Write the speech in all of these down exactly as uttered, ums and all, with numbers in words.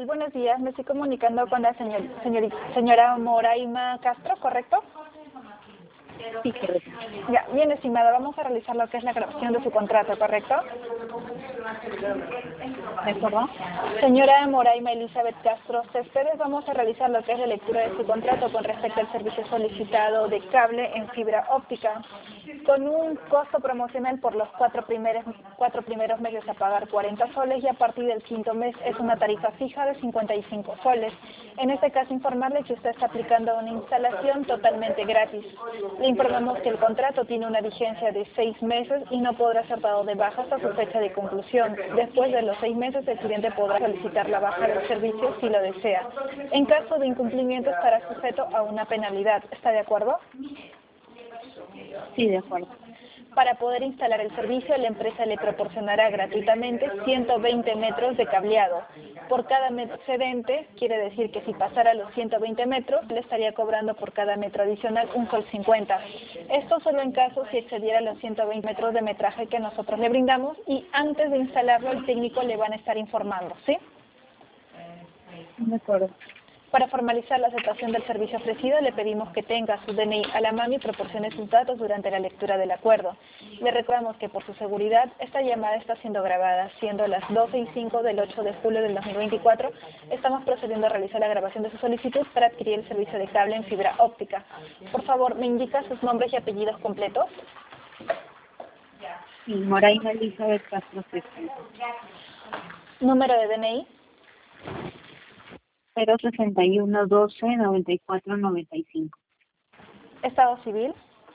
tal? Buenos días. Me estoy comunicando con la señor, señorita, señora Moraima Castro, ¿correcto? Sí, correcto. Ya, bien estimada, vamos a realizar lo que es la grabación de su contrato, ¿correcto? ¿De acuerdo? Señora Moraima Elizabeth Castro Céspedes, vamos a realizar lo que es la lectura de su contrato con respecto al servicio solicitado de cable en fibra óptica, con un costo promocional por los cuatro primeros, cuatro primeros meses a pagar cuarenta soles y a partir del quinto mes es una tarifa fija de cincuenta y cinco soles. En este caso, informarle que usted está aplicando una instalación totalmente gratis. Le informamos que el contrato tiene una vigencia de seis meses y no podrá ser dado de baja hasta su fecha de conclusión. Después de los seis meses, el cliente podrá solicitar la baja del servicio si lo desea. En caso de incumplimiento, estará sujeto a una penalidad. ¿Está de acuerdo? Sí, de acuerdo. Para poder instalar el servicio, la empresa le proporcionará gratuitamente ciento veinte metros de cableado. Por cada metro excedente, quiere decir que si pasara los ciento veinte metros, le estaría cobrando por cada metro adicional un sol cincuenta. Esto solo en caso si excediera los ciento veinte metros de metraje que nosotros le brindamos y antes de instalarlo, el técnico le van a estar informando, ¿sí? De acuerdo. Para formalizar la aceptación del servicio ofrecido, le pedimos que tenga su D N I a la mano y proporcione sus datos durante la lectura del acuerdo. Le recordamos que por su seguridad, esta llamada está siendo grabada, siendo las doce y cinco del ocho de julio del dos mil veinticuatro. Estamos procediendo a realizar la grabación de su solicitud para adquirir el servicio de cable en fibra óptica. Por favor, ¿me indica sus nombres y apellidos completos? Sí, Moraima Elizabeth Castro Céspedes. ¿Número de D N I? cero sesenta y uno doce noventa y cuatro noventa y cinco. ¿Estado civil?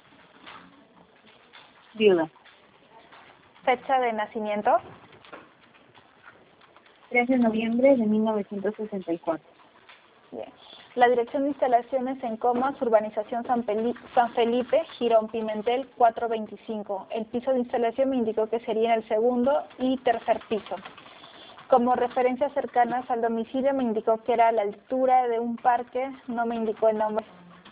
Viuda. ¿Fecha de nacimiento? tres de noviembre de mil novecientos sesenta y cuatro. Bien. La dirección de instalaciones en Comas, Urbanización San, Peli San Felipe, Girón Pimentel, cuatrocientos veinticinco. El piso de instalación me indicó que sería en el segundo y tercer piso. Como referencias cercanas al domicilio me indicó que era a la altura de un parque, no me indicó el nombre.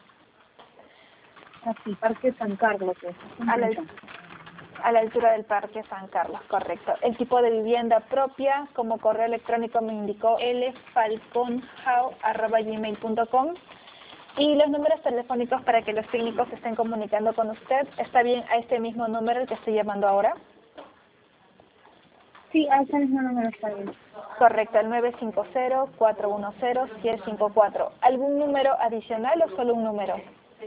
Así, Parque San Carlos. Pues. A la, a la altura del Parque San Carlos, correcto. El tipo de vivienda propia, como correo electrónico me indicó lfalconjao arroba gmail punto com. Y los números telefónicos para que los técnicos se estén comunicando con usted, ¿está bien a este mismo número el que estoy llamando ahora? Sí, a ese mismo número está bien. Correcto, el nueve cinco cero, cuatro uno cero, siete cinco cuatro. ¿Algún número adicional o solo un número?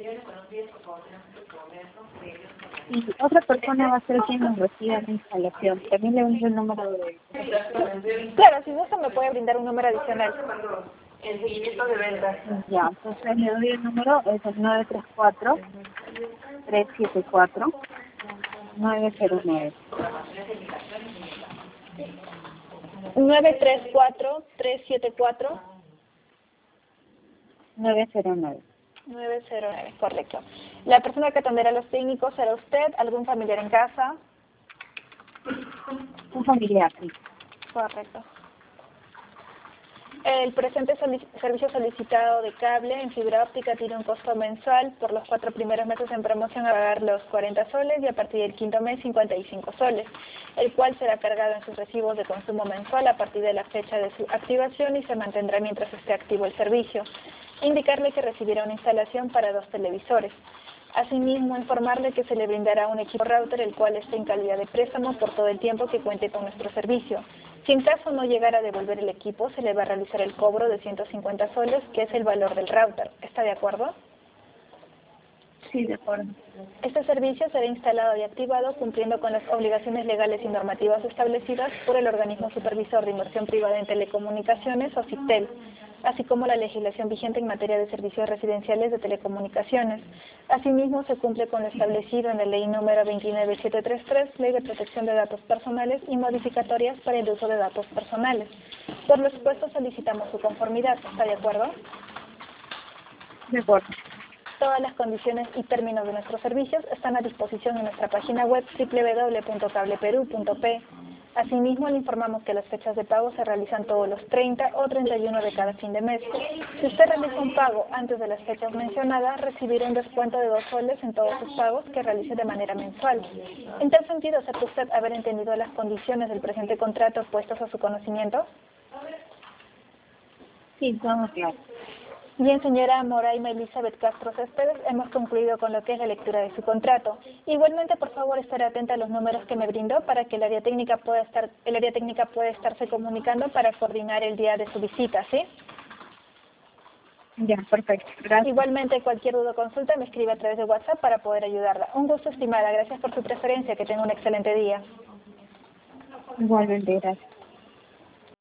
Y otra persona va a ser quien nos reciba la instalación. También le doy el número de... Claro, si gusta me puede brindar un número adicional. El seguimiento de ventas. Ya, entonces le doy el número, es el nueve tres cuatro, tres siete cuatro, nueve cero nueve. nueve tres cuatro, tres siete cuatro, nueve cero nueve. nueve cero nueve, correcto. La persona que atenderá a los técnicos será usted, algún familiar en casa. Un familiar, sí. Correcto. El presente solic servicio solicitado de cable en fibra óptica tiene un costo mensual por los cuatro primeros meses en promoción a pagar los cuarenta soles y a partir del quinto mes cincuenta y cinco soles, el cual será cargado en sus recibos de consumo mensual a partir de la fecha de su activación y se mantendrá mientras esté activo el servicio. Indicarle que recibirá una instalación para dos televisores. Asimismo, informarle que se le brindará un equipo router el cual esté en calidad de préstamo por todo el tiempo que cuente con nuestro servicio. Si en caso no llegara a devolver el equipo, se le va a realizar el cobro de ciento cincuenta soles, que es el valor del router. ¿Está de acuerdo? Sí, de acuerdo. Este servicio será instalado y activado cumpliendo con las obligaciones legales y normativas establecidas por el Organismo Supervisor de Inversión Privada en Telecomunicaciones, o CITEL, así como la legislación vigente en materia de servicios residenciales de telecomunicaciones. Asimismo, se cumple con lo establecido en la Ley número veintinueve mil setecientos treinta y tres, Ley de Protección de Datos Personales y modificatorias para el uso de datos personales. Por lo expuesto, solicitamos su conformidad. ¿Está de acuerdo? De acuerdo. Todas las condiciones y términos de nuestros servicios están a disposición en nuestra página web doble u doble u doble u punto cableperú punto pe. Asimismo, le informamos que las fechas de pago se realizan todos los treinta o treinta y uno de cada fin de mes. Si usted realiza un pago antes de las fechas mencionadas, recibirá un descuento de dos soles en todos sus pagos que realice de manera mensual. En tal sentido, ¿acepta usted haber entendido las condiciones del presente contrato puestas a su conocimiento? Sí, todo claro. Bien, señora Moraima Elizabeth Castro Céspedes, hemos concluido con lo que es la lectura de su contrato. Igualmente, por favor, estar atenta a los números que me brindó para que el área técnica pueda estar, el área técnica pueda estarse comunicando para coordinar el día de su visita, ¿sí? Ya, perfecto. Gracias. Igualmente, cualquier duda o consulta me escribe a través de WhatsApp para poder ayudarla. Un gusto, estimada. Gracias por su preferencia. Que tenga un excelente día. Igualmente, gracias.